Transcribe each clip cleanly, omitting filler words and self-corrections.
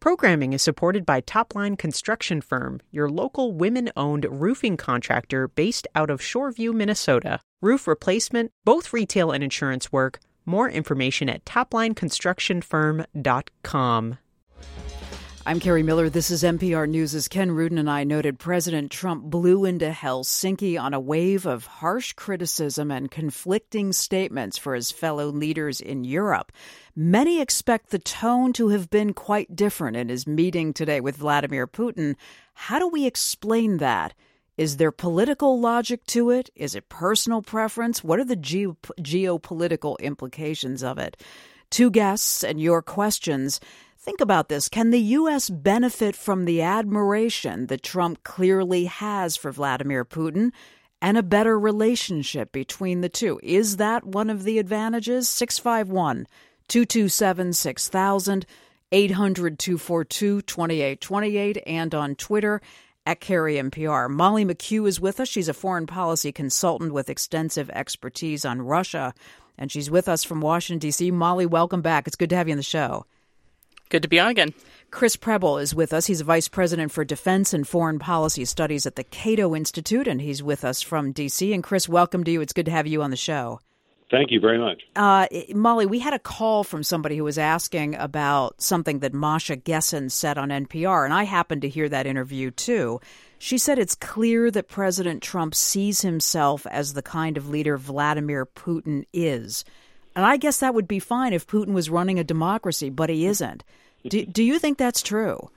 Programming is supported by Topline Construction Firm, your local women-owned roofing contractor based out of Shoreview, Minnesota. Roof replacement, both retail and insurance work. More information at toplineconstructionfirm.com. I'm Carrie Miller. This is NPR News. As Ken Rudin and I noted, President Trump blew into Helsinki on a wave of harsh criticism and conflicting statements for his fellow leaders in Europe. Many expect the tone to have been quite different in his meeting today with Vladimir Putin. How do we explain that? Is there political logic to it? Is it personal preference? What are the geopolitical implications of it? Two guests and your questions. Think about this. Can the U.S. benefit from the admiration that Trump clearly has for Vladimir Putin and a better relationship between the two? Is that one of the advantages? 651-227-6000, 800-242-2828, and on Twitter at Carrie NPR. Molly McHugh is with us. She's a foreign policy consultant with extensive expertise on Russia, and she's with us from Washington, D.C. Molly, welcome back. It's good to have you on the show. Good to be on again. Chris Preble is with us. He's a vice president for defense and foreign policy studies at the Cato Institute, and he's with us from D.C. And Chris, welcome to you. It's good to have you on the show. Thank you very much. Molly, we had a call from somebody who was asking about something that Masha Gessen said on NPR, and I happened to hear that interview too. She said it's clear that President Trump sees himself as the kind of leader Vladimir Putin is. And I guess that would be fine if Putin was running a democracy, but he isn't. Do you think that's true?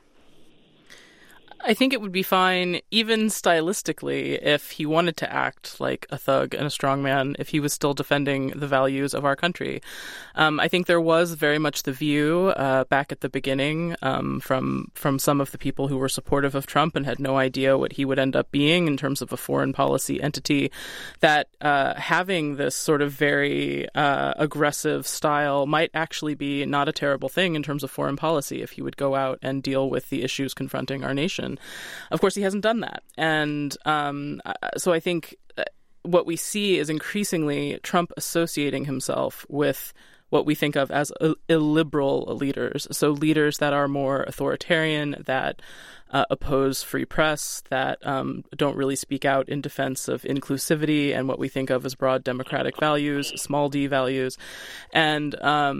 I think it would be fine, even stylistically, if he wanted to act like a thug and a strongman, if he was still defending the values of our country. I think there was very much the view back at the beginning from some of the people who were supportive of Trump and had no idea what he would end up being in terms of a foreign policy entity, that having this sort of very aggressive style might actually be not a terrible thing in terms of foreign policy if he would go out and deal with the issues confronting our nation. Of course, he hasn't done that. And so I think what we see is increasingly Trump associating himself with what we think of as illiberal leaders. So leaders that are more authoritarian, that oppose free press, that don't really speak out in defense of inclusivity and what we think of as broad democratic values, small d values. And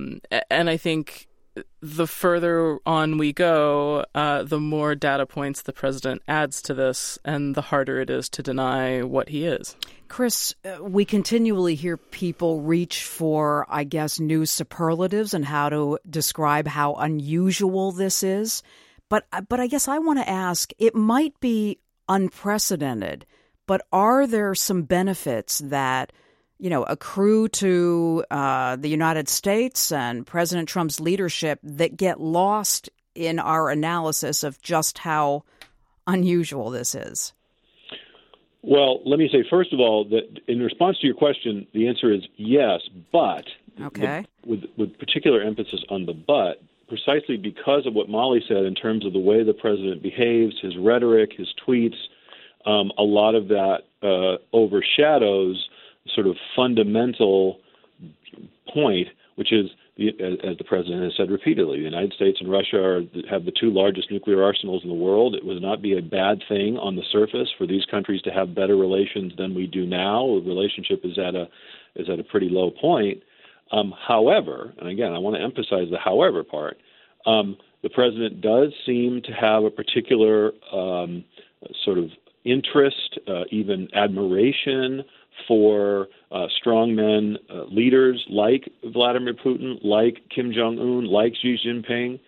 I think the further on we go, the more data points the president adds to this, and the harder it is to deny what he is. Chris, we continually hear people reach for, I guess, new superlatives and how to describe how unusual this is. But I guess I want to ask, it might be unprecedented, but are there some benefits that accrue to the United States and President Trump's leadership that get lost in our analysis of just how unusual this is? Well, let me say, first of all, that in response to your question, the answer is yes, but with particular emphasis on the but, precisely because of what Molly said in terms of the way the president behaves, his rhetoric, his tweets, a lot of that overshadows sort of fundamental point, which is, as the president has said repeatedly, the United States and Russia have the two largest nuclear arsenals in the world. It would not be a bad thing on the surface for these countries to have better relations than we do now. The relationship is at a pretty low point. However, and again, I want to emphasize the however part, the president does seem to have a particular sort of interest, even admiration for strongmen leaders like Vladimir Putin, like Kim Jong-un, like Xi Jinping.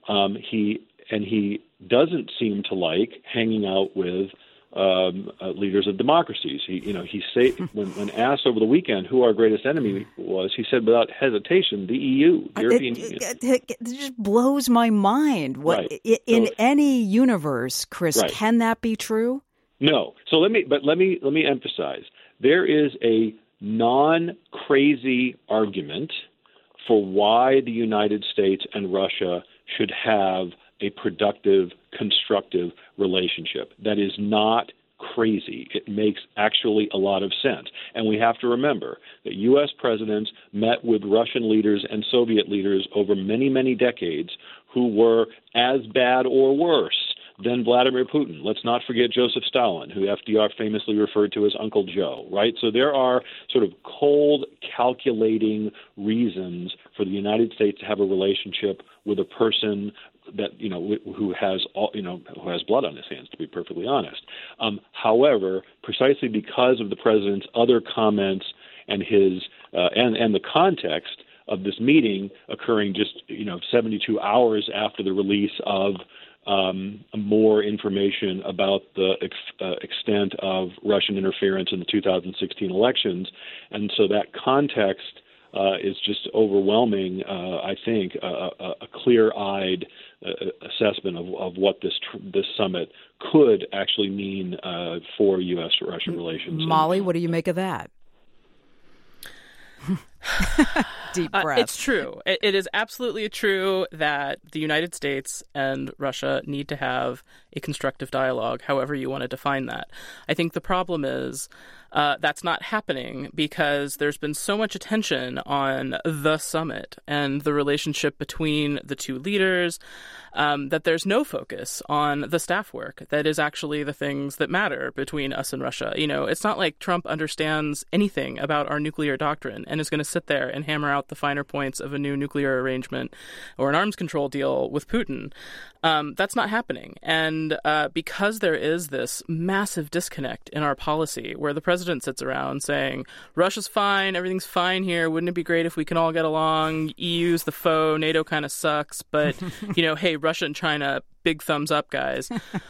He doesn't seem to like hanging out with leaders of democracies. When asked over the weekend who our greatest enemy was, he said without hesitation, the EU, the European Union. It just blows my mind. In any universe, Chris, can that be true? No. So let me emphasize. There is a non-crazy argument for why the United States and Russia should have a productive, constructive relationship. That is not crazy. It makes actually a lot of sense. And we have to remember that U.S. presidents met with Russian leaders and Soviet leaders over many, many decades who were as bad or worse than Vladimir Putin. Let's not forget Joseph Stalin, who FDR famously referred to as Uncle Joe, right? So there are sort of cold, calculating reasons for the United States to have a relationship with a person that, who has blood on his hands, to be perfectly honest. However, precisely because of the president's other comments and his and the context of this meeting occurring just 72 hours after the release of more information about the extent of Russian interference in the 2016 elections. And so that context is just overwhelming, I think, a clear-eyed assessment of what this summit could actually mean for U.S.-Russia relations. Molly, what do you make of that? Deep breath. It's true. It is absolutely true that the United States and Russia need to have a constructive dialogue, however you want to define that. I think the problem is that's not happening because there's been so much attention on the summit and the relationship between the two leaders that there's no focus on the staff work that is actually the things that matter between us and Russia. It's not like Trump understands anything about our nuclear doctrine and is going to sit there and hammer out the finer points of a new nuclear arrangement or an arms control deal with Putin. That's not happening. And because there is this massive disconnect in our policy where the president sits around saying, Russia's fine, everything's fine here, wouldn't it be great if we can all get along? EU's the foe, NATO kind of sucks, but, hey, Russia and China, big thumbs up, guys.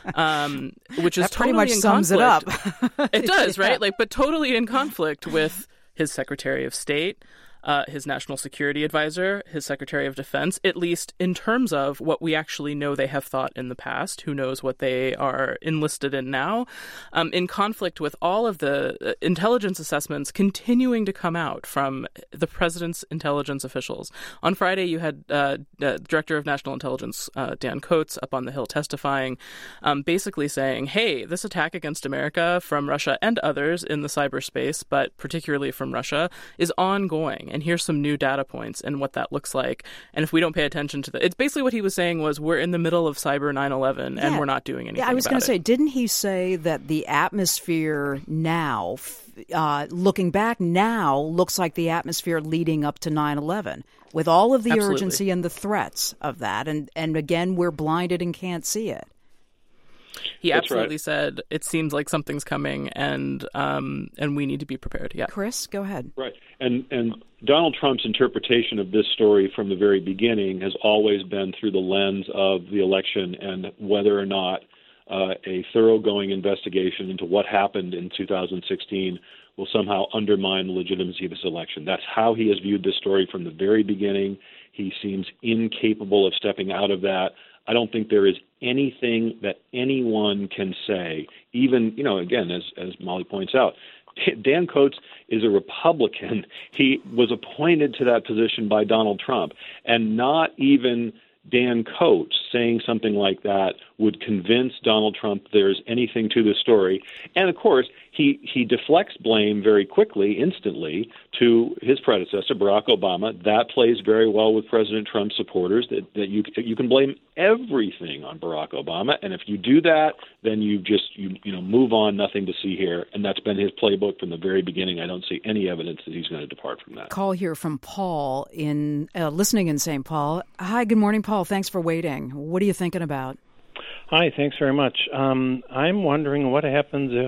Which is that totally pretty much in sums conflict. it up. It does, right? But totally in conflict with his Secretary of State, his national security advisor, his Secretary of Defense, at least in terms of what we actually know they have thought in the past. Who knows what they are enlisted in now? In conflict with all of the intelligence assessments continuing to come out from the president's intelligence officials. On Friday, you had Director of National Intelligence Dan Coats up on the Hill testifying, basically saying, hey, this attack against America from Russia and others in the cyberspace, but particularly from Russia, is ongoing. And here's some new data points and what that looks like. And if we don't pay attention to that, it's basically what he was saying was we're in the middle of cyber 9/11 and we're not doing anything about it. I was going to say, didn't he say that the atmosphere now, looking back now, looks like the atmosphere leading up to 9/11 with all of the Absolutely. urgency and the threats of that? And again, we're blinded and can't see it. He That's absolutely right. said it seems like something's coming, and we need to be prepared. Yeah, Chris, go ahead. Right. And Donald Trump's interpretation of this story from the very beginning has always been through the lens of the election and whether or not a thoroughgoing investigation into what happened in 2016 will somehow undermine the legitimacy of this election. That's how he has viewed this story from the very beginning. He seems incapable of stepping out of that. I don't think there is anything that anyone can say, even, again, as Molly points out, Dan Coats is a Republican. He was appointed to that position by Donald Trump, and not even Dan Coats saying something like that would convince Donald Trump there's anything to this story. And, of course, he deflects blame very quickly, instantly, to his predecessor, Barack Obama. That plays very well with President Trump's supporters, that you can blame everything on Barack Obama. And if you do that, then you move on, nothing to see here. And that's been his playbook from the very beginning. I don't see any evidence that he's going to depart from that. Call here from Paul listening in St. Paul. Hi, good morning, Paul. Thanks for waiting. What are you thinking about? Hi, thanks very much. I'm wondering what happens if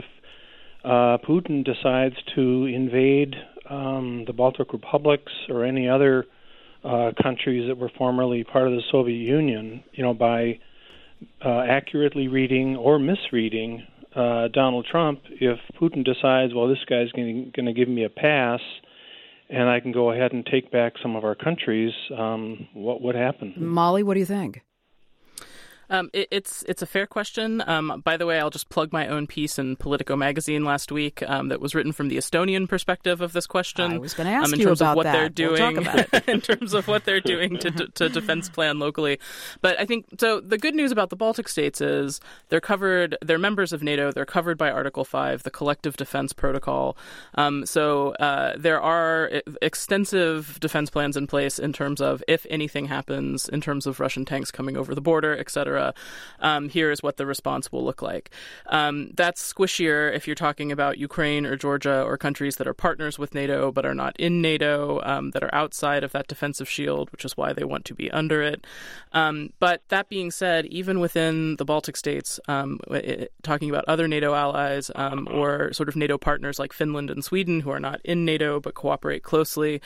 Putin decides to invade the Baltic republics or any other countries that were formerly part of the Soviet Union, by accurately reading or misreading Donald Trump. If Putin decides, well, this guy's going to give me a pass and I can go ahead and take back some of our countries, what would happen? Molly, what do you think? It's a fair question. By the way, I'll just plug my own piece in Politico magazine last week that was written from the Estonian perspective of this question. I was going to ask you about that. They're doing, we'll talk about it. in terms of what they're doing to defense plan locally. But I think so. The good news about the Baltic states is they're covered. They're members of NATO. They're covered by Article 5, the Collective Defense Protocol. So there are extensive defense plans in place in terms of if anything happens in terms of Russian tanks coming over the border, et cetera. Here is what the response will look like. That's squishier if you're talking about Ukraine or Georgia or countries that are partners with NATO but are not in NATO, that are outside of that defensive shield, which is why they want to be under it. But that being said, even within the Baltic states, talking about other NATO allies or sort of NATO partners like Finland and Sweden who are not in NATO but cooperate closely,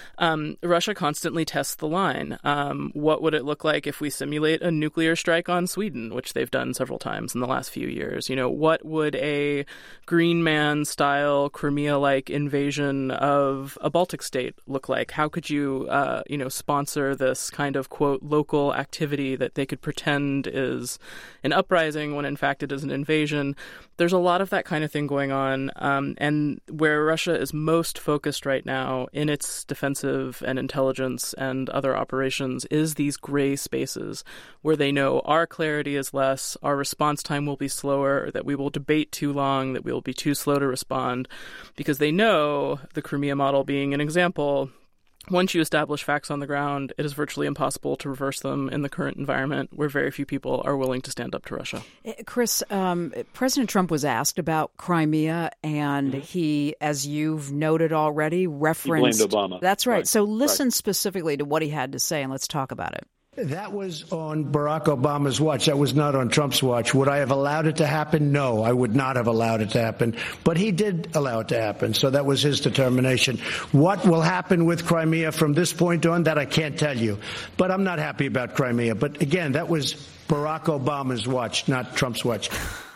Russia constantly tests the line. What would it look like if we simulate a nuclear strike on Sweden, which they've done several times in the last few years? What would a Green Man-style Crimea-like invasion of a Baltic state look like? How could you, sponsor this kind of, quote, local activity that they could pretend is an uprising when in fact it is an invasion? There's a lot of that kind of thing going on, and where Russia is most focused right now in its defensive and intelligence and other operations is these gray spaces where they know our clarity is less, our response time will be slower, that we will debate too long, that we will be too slow to respond, because they know, the Crimea model being an example, once you establish facts on the ground, it is virtually impossible to reverse them in the current environment where very few people are willing to stand up to Russia. Chris, President Trump was asked about Crimea, and he, as you've noted already, referenced... He blamed Obama. That's right. So listen specifically to what he had to say, and let's talk about it. That was on Barack Obama's watch. That was not on Trump's watch. Would I have allowed it to happen? No, I would not have allowed it to happen. But he did allow it to happen, so that was his determination. What will happen with Crimea from this point on, that I can't tell you. But I'm not happy about Crimea. But again, that was Barack Obama's watch, not Trump's watch.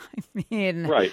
I mean... Right.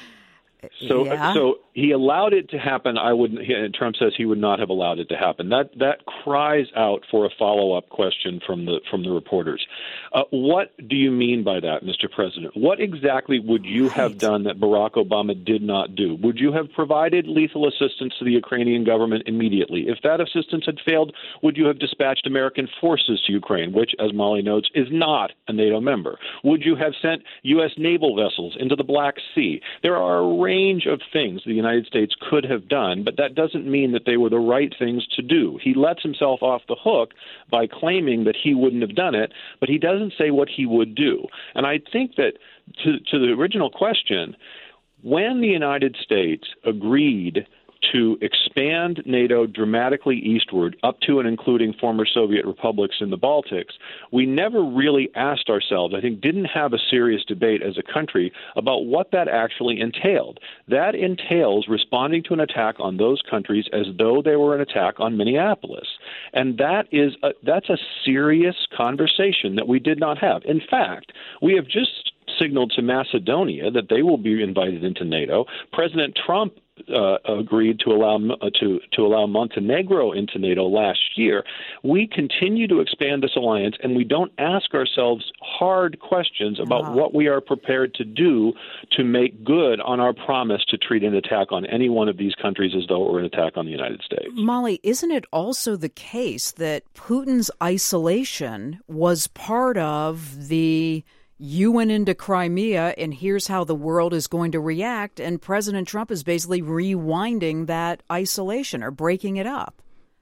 So he allowed it to happen. Trump says he would not have allowed it to happen. That cries out for a follow-up question from the reporters. What do you mean by that, Mr. President? What exactly would you have done that Barack Obama did not do? Would you have provided lethal assistance to the Ukrainian government immediately? If that assistance had failed, would you have dispatched American forces to Ukraine, which, as Molly notes, is not a NATO member? Would you have sent U.S. naval vessels into the Black Sea? There are a range of things the United States could have done, but that doesn't mean that they were the right things to do. He lets himself off the hook by claiming that he wouldn't have done it, but he doesn't say what he would do. And I think that to the original question, when the United States agreed to expand NATO dramatically eastward up to and including former Soviet republics in the Baltics, we never really asked ourselves, I think didn't have a serious debate as a country about what that actually entailed. That entails responding to an attack on those countries as though they were an attack on Minneapolis. And that's a serious conversation that we did not have. In fact, we have just signaled to Macedonia that they will be invited into NATO. President Trump agreed to allow Montenegro into NATO last year. We continue to expand this alliance, and we don't ask ourselves hard questions about what we are prepared to do to make good on our promise to treat an attack on any one of these countries as though it were an attack on the United States. Molly, isn't it also the case that Putin's isolation was part of the you went into Crimea and here's how the world is going to react, and President Trump is basically rewinding that isolation or breaking it up?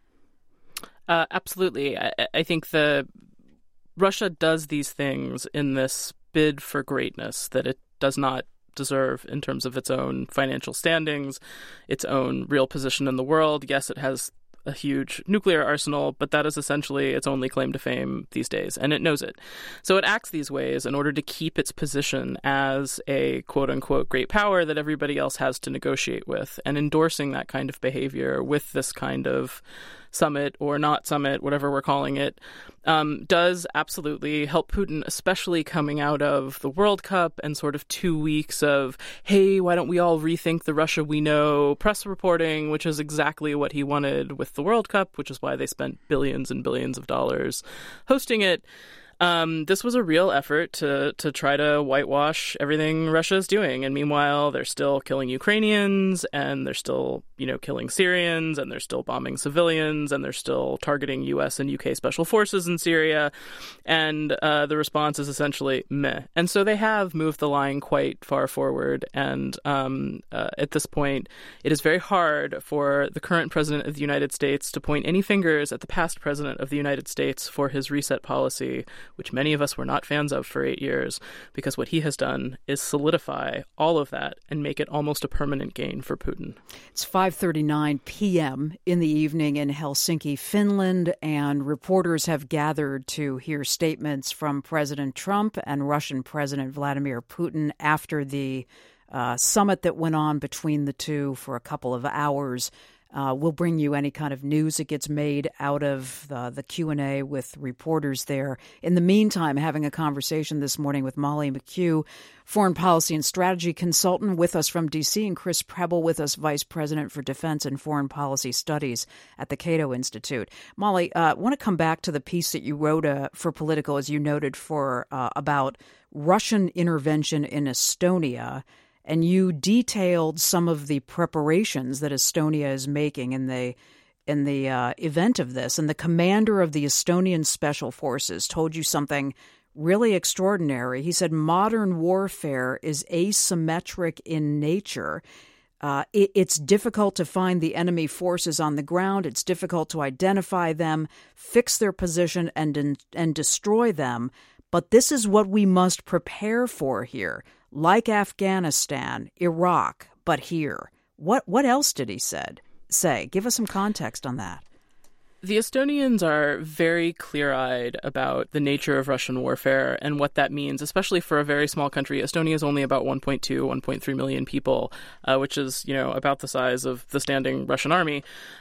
Absolutely. I think Russia does these things in this bid for greatness that it does not deserve in terms of its own financial standings, its own real position in the world. Yes, it has a huge nuclear arsenal, but that is essentially its only claim to fame these days, and it knows it. So it acts these ways in order to keep its position as a quote-unquote great power that everybody else has to negotiate with, and endorsing that kind of behavior with this kind of summit or not summit, whatever we're calling it, does absolutely help Putin, especially coming out of the World Cup and sort of 2 weeks of, hey, why don't we all rethink the Russia we know press reporting, which is exactly what he wanted with the World Cup, which is why they spent billions and billions of dollars hosting it. This was a real effort to try to whitewash everything Russia is doing. And meanwhile, they're still killing Ukrainians, and they're still, killing Syrians, and they're still bombing civilians, and they're still targeting U.S. and U.K. special forces in Syria. And the response is essentially meh. And so they have moved the line quite far forward. And at this point, it is very hard for the current president of the United States to point any fingers at the past president of the United States for his reset policy, which many of us were not fans of for 8 years, because what he has done is solidify all of that and make it almost a permanent gain for Putin. It's 5:39 p.m. in the evening in Helsinki, Finland, and reporters have gathered to hear statements from President Trump and Russian President Vladimir Putin after the summit that went on between the two for a couple of hours. We'll bring you any kind of news that gets made out of the Q&A with reporters there. In the meantime, having a conversation this morning with Molly McHugh, foreign policy and strategy consultant with us from D.C., and Chris Preble with us, Vice President for Defense and Foreign Policy Studies at the Cato Institute. Molly, I want to come back to the piece that you wrote for Political, as you noted, about Russian intervention in Estonia. And you detailed some of the preparations that Estonia is making in the event of this. And the commander of the Estonian Special Forces told you something really extraordinary. He said modern warfare is asymmetric in nature. It's difficult to find the enemy forces on the ground. It's difficult to identify them, fix their position, and destroy them. But this is what we must prepare for here. Like Afghanistan, Iraq, but here. What else did he say? Give us some context on that. The Estonians are very clear-eyed about the nature of Russian warfare and what that means, especially for a very small country. Estonia is only about 1.2, 1.3 million people, which is, about the size of the standing Russian army.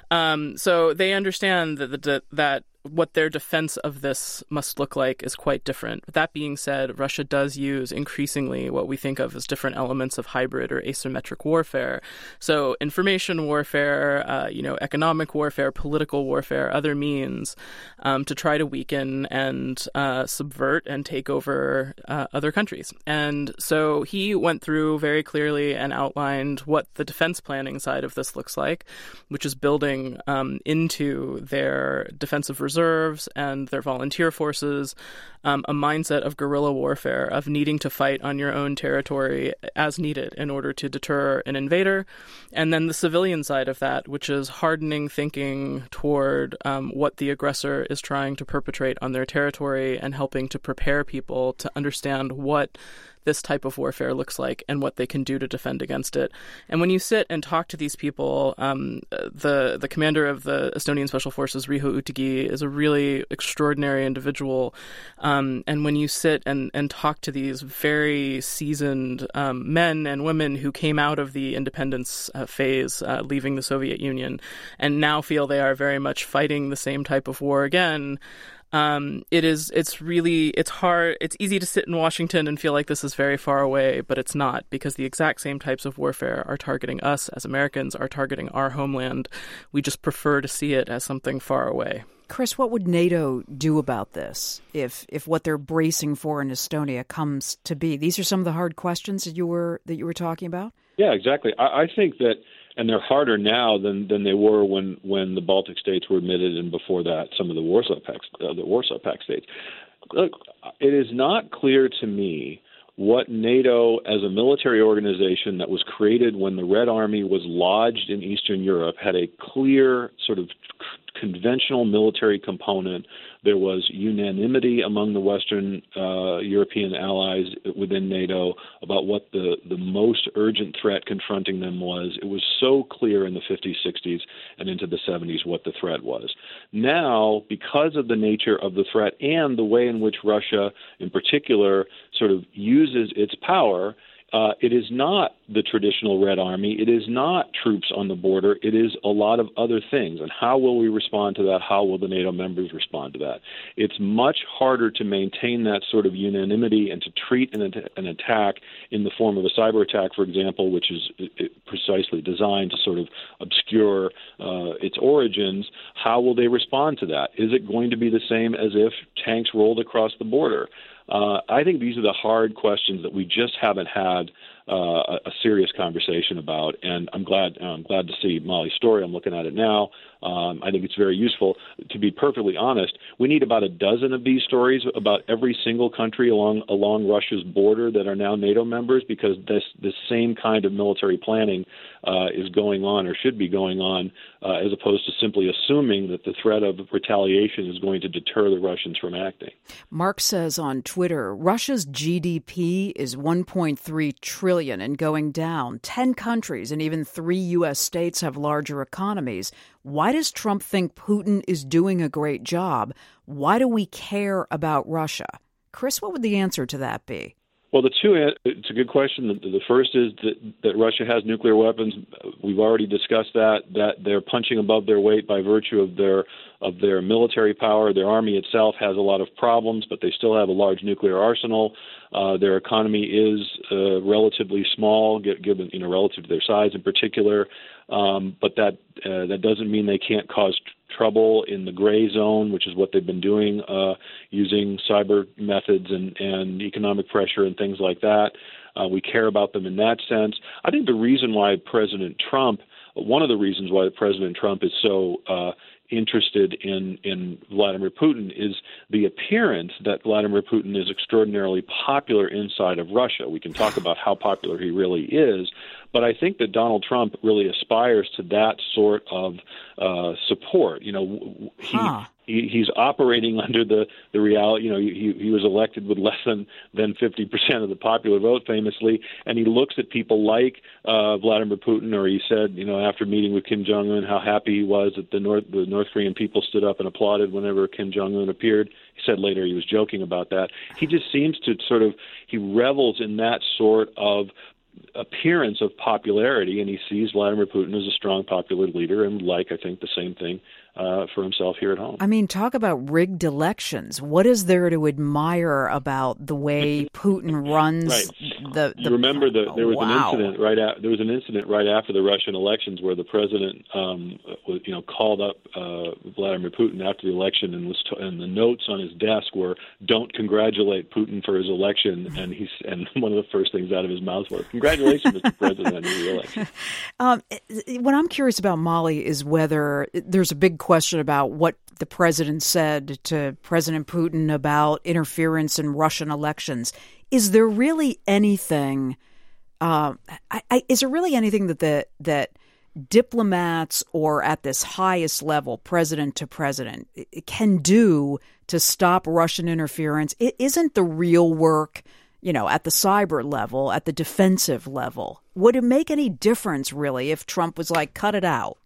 So they understand that what their defense of this must look like is quite different. That being said, Russia does use increasingly what we think of as different elements of hybrid or asymmetric warfare. So information warfare, economic warfare, political warfare, other means to try to weaken and subvert and take over other countries. And so he went through very clearly and outlined what the defense planning side of this looks like, which is building into their defensive reserves and their volunteer forces a mindset of guerrilla warfare, of needing to fight on your own territory as needed in order to deter an invader. And then the civilian side of that, which is hardening thinking toward what the aggressor is trying to perpetrate on their territory and helping to prepare people to understand what this type of warfare looks like and what they can do to defend against it. And when you sit and talk to these people, the commander of the Estonian Special Forces, Riho Uutigi, is a really extraordinary individual. And when you sit and talk to these very seasoned men and women who came out of the independence phase, leaving the Soviet Union, and now feel they are very much fighting the same type of war again, it's hard. It's easy to sit in Washington and feel like this is very far away, but it's not, because the exact same types of warfare are targeting us as Americans, are targeting our homeland. We just prefer to see it as something far away. Chris, what would NATO do about this if what they're bracing for in Estonia comes to be? These are some of the hard questions that you were talking about. Yeah, exactly. I think that, and they're harder now than they were when the Baltic states were admitted, and before that, some of the Warsaw Pact states. Look, it is not clear to me what NATO, as a military organization that was created when the Red Army was lodged in Eastern Europe, had a clear sort of conventional military component. There was unanimity among the Western European allies within NATO about what the most urgent threat confronting them was. It was so clear in the 50s, 60s, and into the 70s what the threat was. Now, because of the nature of the threat and the way in which Russia, in particular, sort of uses its power, It is not the traditional Red Army. It is not troops on the border. It is a lot of other things. And how will we respond to that? How will the NATO members respond to that? It's much harder to maintain that sort of unanimity and to treat an attack in the form of a cyber attack, for example, which is precisely designed to sort of obscure its origins. How will they respond to that? Is it going to be the same as if tanks rolled across the border? I think these are the hard questions that we just haven't had a serious conversation about, and I'm glad to see Molly's story. I'm looking at it now. I think it's very useful. To be perfectly honest, we need about a dozen of these stories about every single country along Russia's border that are now NATO members, because this same kind of military planning is going on, or should be going on, as opposed to simply assuming that the threat of retaliation is going to deter the Russians from acting. Mark says on Twitter, Russia's GDP is $1.3 trillion and going down. 10 countries and even 3 U.S. states have larger economies. Why does Trump think Putin is doing a great job? Why do we care about Russia? Chris, what would the answer to that be? Well, it's a good question. The first is that Russia has nuclear weapons. We've already discussed that they're punching above their weight by virtue of their military power. Their army itself has a lot of problems, but they still have a large nuclear arsenal. Their economy is relatively small, given relative to their size in particular. But that doesn't mean they can't cause trouble in the gray zone, which is what they've been doing, using cyber methods and economic pressure and things like that. We care about them in that sense. I think one of the reasons why President Trump is so interested in Vladimir Putin is the appearance that Vladimir Putin is extraordinarily popular inside of Russia. We can talk about how popular he really is, but I think that Donald Trump really aspires to that sort of support. He's operating under the reality. He was elected with less than 50% of the popular vote, famously, and he looks at people like Vladimir Putin, or he said, after meeting with Kim Jong-un, how happy he was that the North Korean people stood up and applauded whenever Kim Jong-un appeared. He said later he was joking about that. He just seems to he revels in that sort of appearance of popularity, and he sees Vladimir Putin as a strong popular leader, and I think the same thing for himself here at home. I mean, talk about rigged elections. What is there to admire about the way Putin runs right. You remember there was an incident right after the Russian elections where the president called up Vladimir Putin after the election, and the notes on his desk were, "Don't congratulate Putin for his election," and one of the first things out of his mouth was, "Congratulations, Mr. President, on your election." What I'm curious about, Molly, is whether there's a big question about what the president said to President Putin about interference in Russian elections. Is there really anything? Is there really anything that diplomats or at this highest level, president to president, can do to stop Russian interference? It isn't the real work, at the cyber level, at the defensive level. Would it make any difference, really, if Trump was like, cut it out?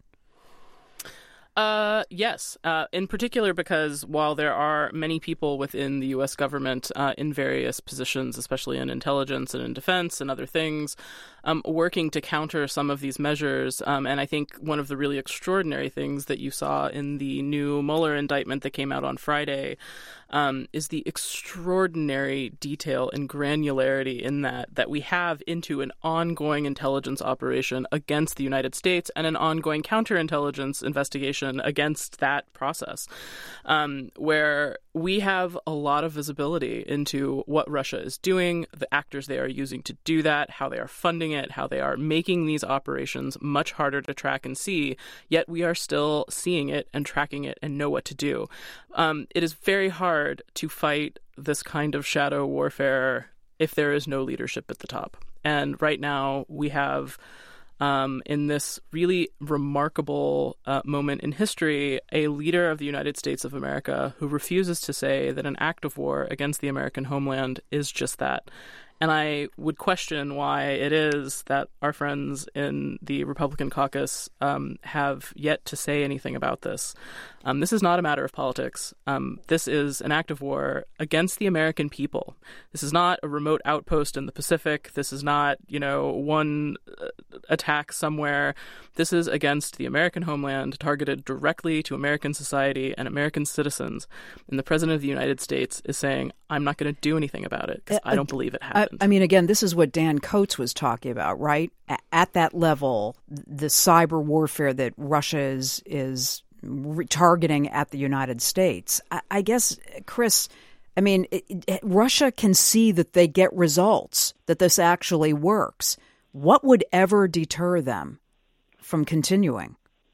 Yes, in particular because while there are many people within the U.S. government in various positions, especially in intelligence and in defense and other things, working to counter some of these measures, and I think one of the really extraordinary things that you saw in the new Mueller indictment that came out on Friday is the extraordinary detail and granularity in that we have into an ongoing intelligence operation against the United States and an ongoing counterintelligence investigation against that process, where we have a lot of visibility into what Russia is doing, the actors they are using to do that, how they are funding it, how they are making these operations much harder to track and see, yet we are still seeing it and tracking it and know what to do. It is very hard to fight this kind of shadow warfare if there is no leadership at the top. And right now we have, in this really remarkable moment in history, a leader of the United States of America who refuses to say that an act of war against the American homeland is just that. And I would question why it is that our friends in the Republican caucus have yet to say anything about this. This is not a matter of politics. This is an act of war against the American people. This is not a remote outpost in the Pacific. This is not, one attack somewhere. This is against the American homeland, targeted directly to American society and American citizens. And the President of the United States is saying, I'm not going to do anything about it because I don't believe it happened. I mean, again, this is what Dan Coates was talking about, right? At that level, the cyber warfare that Russia is targeting at the United States. I guess, Chris, I mean, Russia can see that they get results, that this actually works. What would ever deter them from continuing?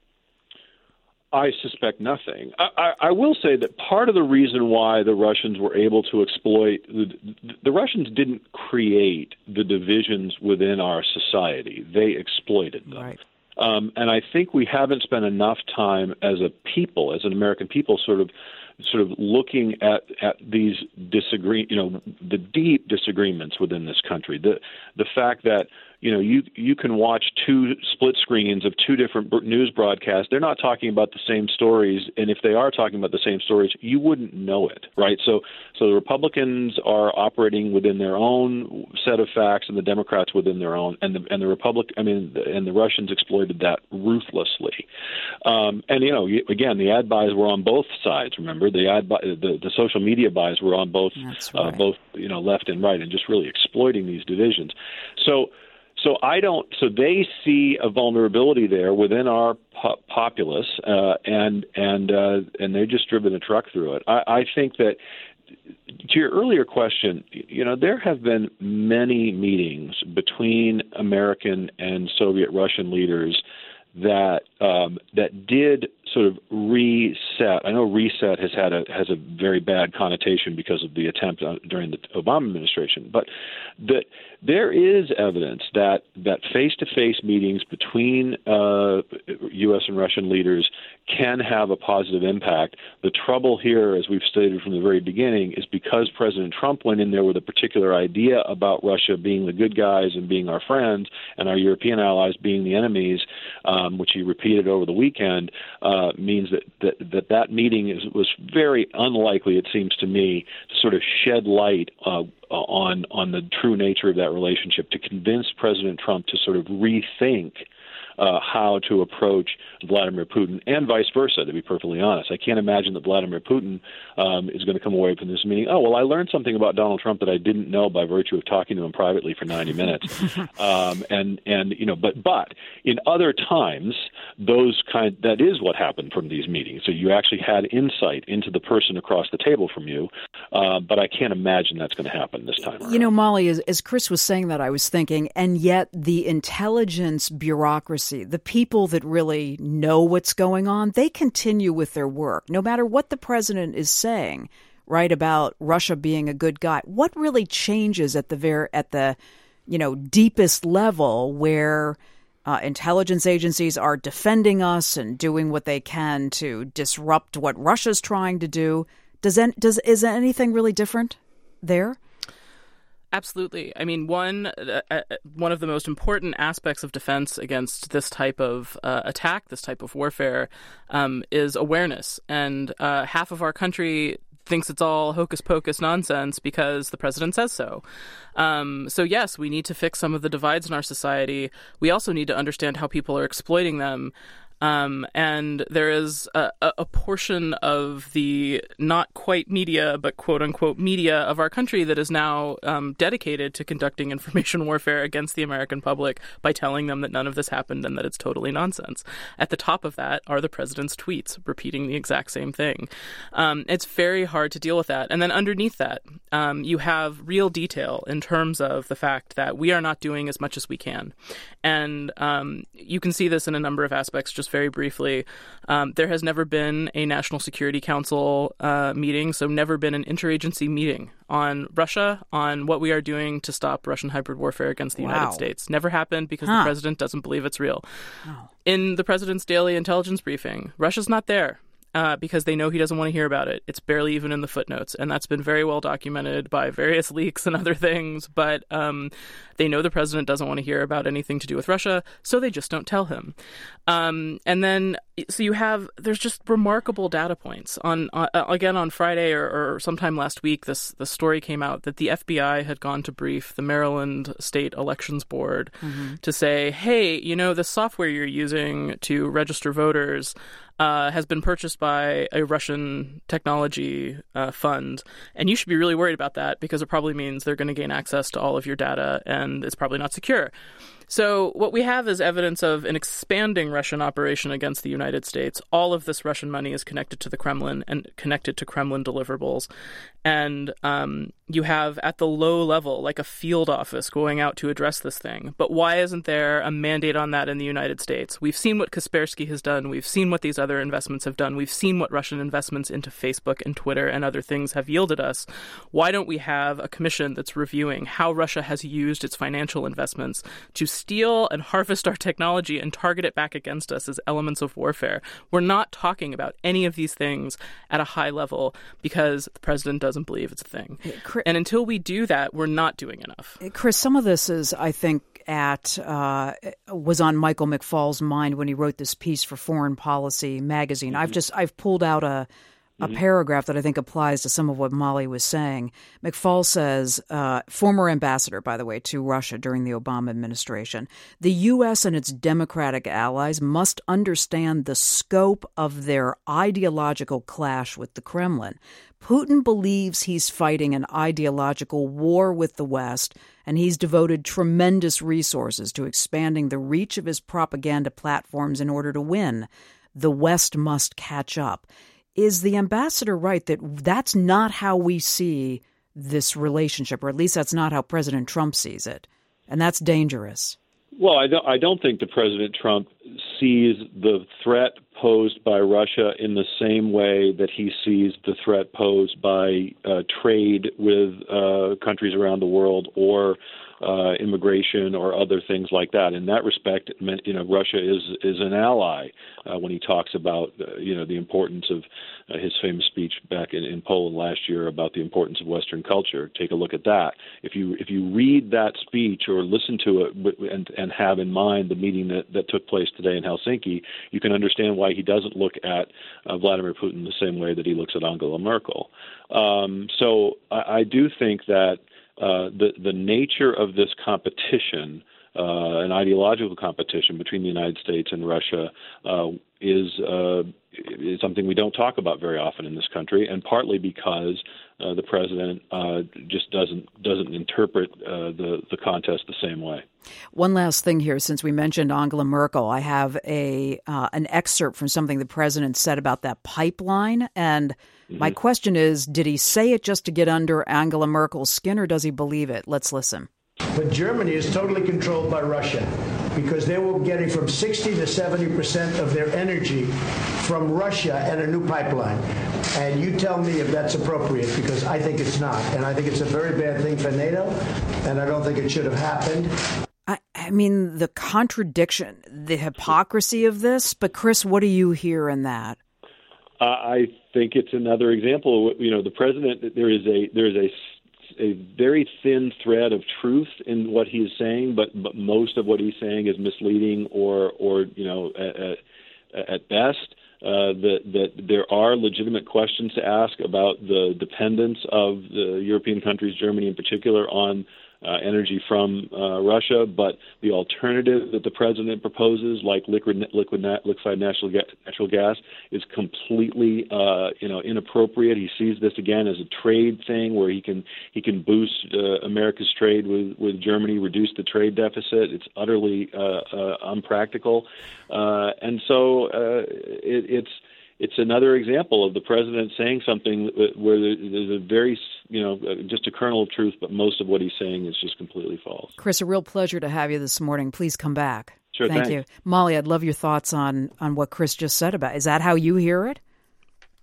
I suspect nothing. I will say that part of the reason why the Russians were able to exploit the Russians didn't create the divisions within our society. They exploited them. Right. And I think we haven't spent enough time as a people, as an American people, sort of looking at these the deep disagreements within this country. The fact that you can watch two split screens of two different news broadcasts. They're not talking about the same stories, and if they are talking about the same stories, you wouldn't know it, right? So the Republicans are operating within their own set of facts, and the Democrats within their own, and the Russians exploited that ruthlessly. Again, the ad buys were on both sides. Remember, the social media buys were on both, right. Both left and right, and just really exploiting these divisions. So they see a vulnerability there within our populace, and they've just driven a truck through it. I think that, to your earlier question, there have been many meetings between American and Soviet Russian leaders that did sort of reset. I know reset has a very bad connotation because of the attempt during the Obama administration, but there is evidence that face-to-face meetings between U.S. and Russian leaders can have a positive impact. The trouble here, as we've stated from the very beginning, is because President Trump went in there with a particular idea about Russia being the good guys and being our friends and our European allies being the enemies, which he repeated over the weekend, means that meeting was very unlikely, it seems to me, to sort of shed light on the true nature of that relationship, to convince President Trump to sort of rethink how to approach Vladimir Putin, and vice versa, to be perfectly honest. I can't imagine that Vladimir Putin is going to come away from this meeting, I learned something about Donald Trump that I didn't know by virtue of talking to him privately for 90 minutes. But in other times, that is what happened from these meetings. So you actually had insight into the person across the table from you, but I can't imagine that's going to happen this time around. Molly, as Chris was saying that, I was thinking, and yet the intelligence bureaucracy, the people that really know what's going on, they continue with their work, no matter what the president is saying, right, about Russia being a good guy. What really changes at the deepest level where intelligence agencies are defending us and doing what they can to disrupt what Russia's trying to do? Is anything really different there? Absolutely. I mean, one of the most important aspects of defense against this type of attack, this type of warfare, is awareness. And half of our country thinks it's all hocus pocus nonsense because the president says so. So yes, we need to fix some of the divides in our society. We also need to understand how people are exploiting them. And there is a portion of the not quite media, but quote unquote media of our country that is now dedicated to conducting information warfare against the American public by telling them that none of this happened and that it's totally nonsense. At the top of that are the president's tweets repeating the exact same thing. It's very hard to deal with that. And then underneath that, you have real detail in terms of the fact that we are not doing as much as we can. And you can see this in a number of aspects. Just very briefly, there has never been a National Security Council meeting, so never been an interagency meeting on Russia, on what we are doing to stop Russian hybrid warfare against the United States. Never happened because the president doesn't believe it's real. In the president's daily intelligence briefing, Russia's not there. because they know he doesn't want to hear about it. It's barely even in the footnotes, and that's been very well documented by various leaks and other things. But they know the president doesn't want to hear about anything to do with Russia, so they just don't tell him. And then, so there's just remarkable data points. Again, on Friday or sometime last week, the story came out that the FBI had gone to brief the Maryland State Elections Board to say, hey, the software you're using to register voters has been purchased by a Russian technology fund, and you should be really worried about that because it probably means they're going to gain access to all of your data, and it's probably not secure. So what we have is evidence of an expanding Russian operation against the United States. All of this Russian money is connected to the Kremlin and connected to Kremlin deliverables. And you have at the low level, like a field office going out to address this thing. But why isn't there a mandate on that in the United States? We've seen what Kaspersky has done. We've seen what these other investments have done. We've seen what Russian investments into Facebook and Twitter and other things have yielded us. Why don't we have a commission that's reviewing how Russia has used its financial investments to steal and harvest our technology and target it back against us as elements of warfare? We're not talking about any of these things at a high level because the president doesn't believe it's a thing. And until we do that, we're not doing enough. Chris, some of this is, I think, was on Michael McFaul's mind when he wrote this piece for Foreign Policy magazine. I've pulled out a paragraph that I think applies to some of what Molly was saying. McFaul says, former ambassador, by the way, to Russia during the Obama administration, the U.S. and its democratic allies must understand the scope of their ideological clash with the Kremlin. Putin believes he's fighting an ideological war with the West, and he's devoted tremendous resources to expanding the reach of his propaganda platforms in order to win. The West must catch up. Is the ambassador right that that's not how we see this relationship, or at least that's not how President Trump sees it, and that's dangerous? Well, I don't think that President Trump sees the threat posed by Russia in the same way that he sees the threat posed by trade with countries around the world or immigration or other things like that. In that respect, Russia is an ally when he talks about the importance of his famous speech back in Poland last year about the importance of Western culture. Take a look at that. If you read that speech or listen to it and have in mind the meeting that took place today in Helsinki, you can understand why he doesn't look at Vladimir Putin the same way that he looks at Angela Merkel. So I do think that the nature of this competition, an ideological competition between the United States and Russia, is something we don't talk about very often in this country, and partly because the president just doesn't interpret the contest the same way. One last thing here, since we mentioned Angela Merkel, I have an excerpt from something the president said about that pipeline, and my question is, did he say it just to get under Angela Merkel's skin, or does he believe it? Let's listen. But Germany is totally controlled by Russia because they were getting from 60 to 70% of their energy from Russia and a new pipeline. And you tell me if that's appropriate, because I think it's not. And I think it's a very bad thing for NATO, and I don't think it should have happened. I mean, the contradiction, the hypocrisy of this. But Chris, what do you hear in that? I think it's another example. The president. There is a very thin thread of truth in what he is saying, but most of what he's saying is misleading or at best. That there are legitimate questions to ask about the dependence of the European countries, Germany in particular, on energy from Russia, but the alternative that the president proposes, like liquefied natural gas, is completely inappropriate. He sees this again as a trade thing where he can boost America's trade with Germany, reduce the trade deficit. It's utterly unpractical, and so it's another example of the president saying something where there's a very, just a kernel of truth, but most of what he's saying is just completely false. Chris, a real pleasure to have you this morning. Please come back. Sure, Thank you. Molly, I'd love your thoughts on what Chris just said about. Is that how you hear it?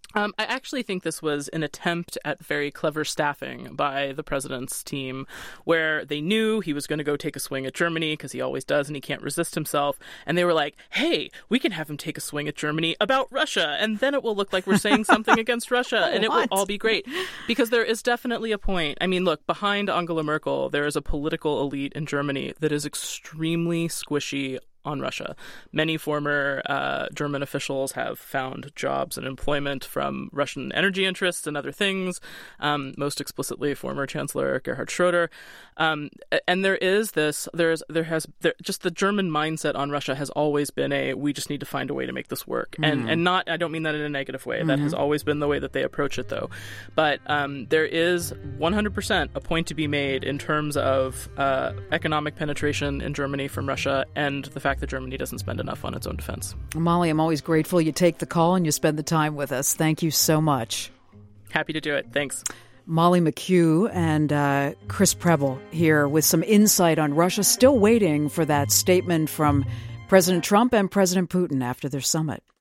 I actually think this was an attempt at very clever staffing by the president's team, where they knew he was going to go take a swing at Germany, because he always does and he can't resist himself. And they were like, hey, we can have him take a swing at Germany about Russia, and then it will look like we're saying something against Russia, and it will all be great. Because there is definitely a point. I mean, look, behind Angela Merkel, there is a political elite in Germany that is extremely squishy on Russia. Many former German officials have found jobs and employment from Russian energy interests and other things, most explicitly former Chancellor Gerhard Schroeder. And there is this, just the German mindset on Russia has always been we just need to find a way to make this work. And not, I don't mean that in a negative way. That has always been the way that they approach it, though. But there is 100% a point to be made in terms of economic penetration in Germany from Russia, and the fact that Germany doesn't spend enough on its own defense. Molly, I'm always grateful you take the call and you spend the time with us. Thank you so much. Happy to do it. Thanks. Molly McHugh and Chris Preble here with some insight on Russia. Still waiting for that statement from President Trump and President Putin after their summit.